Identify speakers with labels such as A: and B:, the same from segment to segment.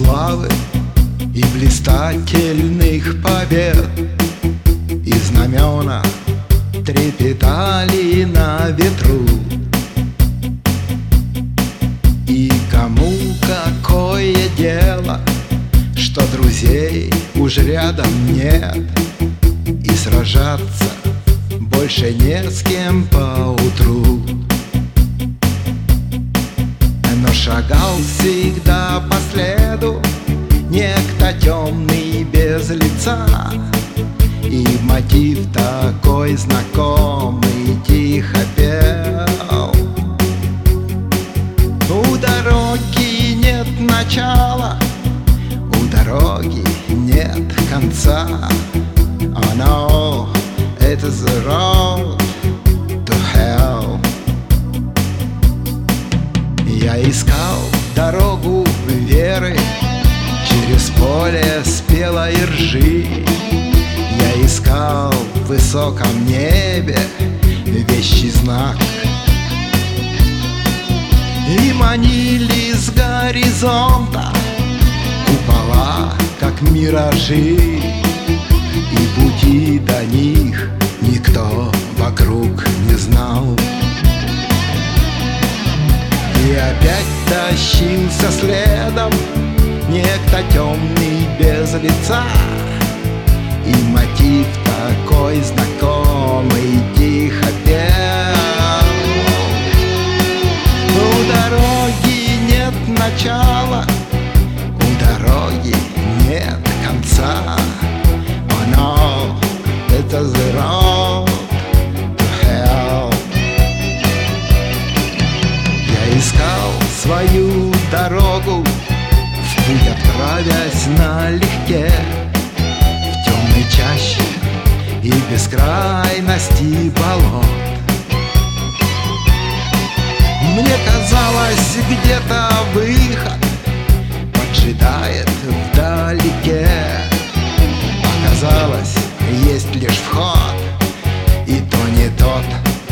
A: славы и блистательных побед, и знамена трепетали на ветру. И кому какое дело, что друзей уж рядом нет, и сражаться больше не с кем поутру. Но шагал всегда по следу некто темный без лица, и мотив такой знакомый тихо пел: у дороги нет начала, у дороги нет конца. Oh no, it is the road to hell. Я искал дорогу веры через поле спелой ржи. Я искал в высоком небе вещий знак, и манили с горизонта купола, как миражи, и пути до них никто вокруг не знал. И опять тащился следом некто темный без лица, и мотив такой знакомый тихо пел: у дороги нет начала, у дороги нет конца. Oh no, это the road to hell. Я искал свою дорогу, в путь отправясь налегке, в темной чаще и бескрайности болот. Мне казалось, где-то выход поджидает вдалеке. Оказалось, есть лишь вход, и то не тот.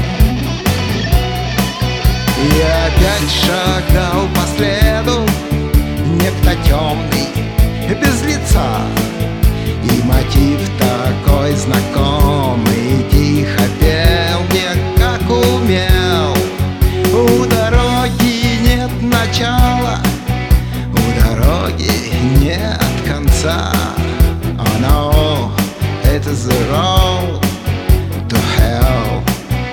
A: И опять шагал по следу некто темный без лица, и мотив такой знакомый тихо пел мне, как умел: у дороги нет начала, у дороги нет конца. Oh no, it is the road to hell.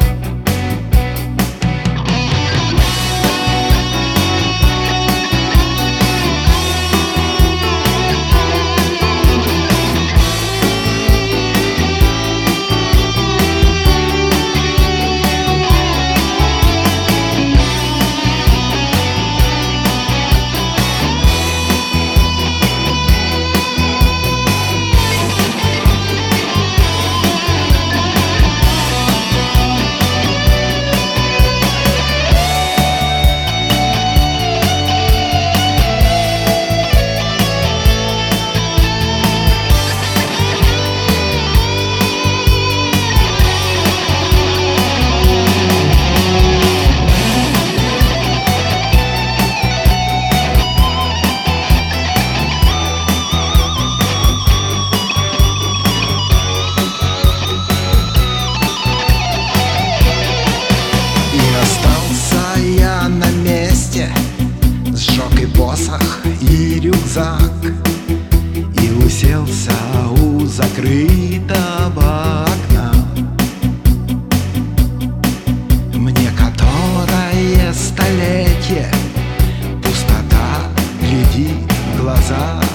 A: Сжег и посох, и рюкзак, и уселся у закрытого окна. Мне которое столетие пустота глядит в глаза.